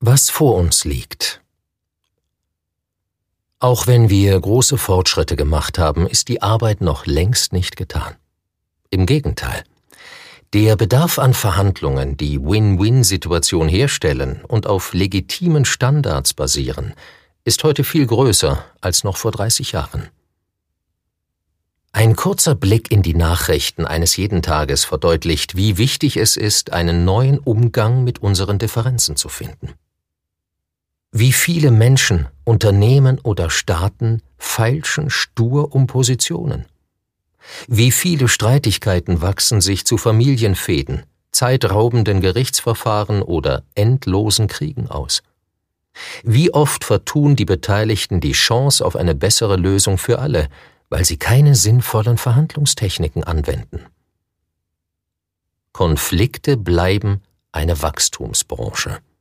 Was vor uns liegt. Auch wenn wir große Fortschritte gemacht haben, ist die Arbeit noch längst nicht getan. Im Gegenteil. Der Bedarf an Verhandlungen, die Win-Win-Situation herstellen und auf legitimen Standards basieren, ist heute viel größer als noch vor 30 Jahren. Ein kurzer Blick in die Nachrichten eines jeden Tages verdeutlicht, wie wichtig es ist, einen neuen Umgang mit unseren Differenzen zu finden. Wie viele Menschen, Unternehmen oder Staaten feilschen stur um Positionen. Wie viele Streitigkeiten wachsen sich zu Familienfehden, zeitraubenden Gerichtsverfahren oder endlosen Kriegen aus. Wie oft vertun die Beteiligten die Chance auf eine bessere Lösung für alle, weil sie keine sinnvollen Verhandlungstechniken anwenden. Konflikte bleiben eine Wachstumsbranche.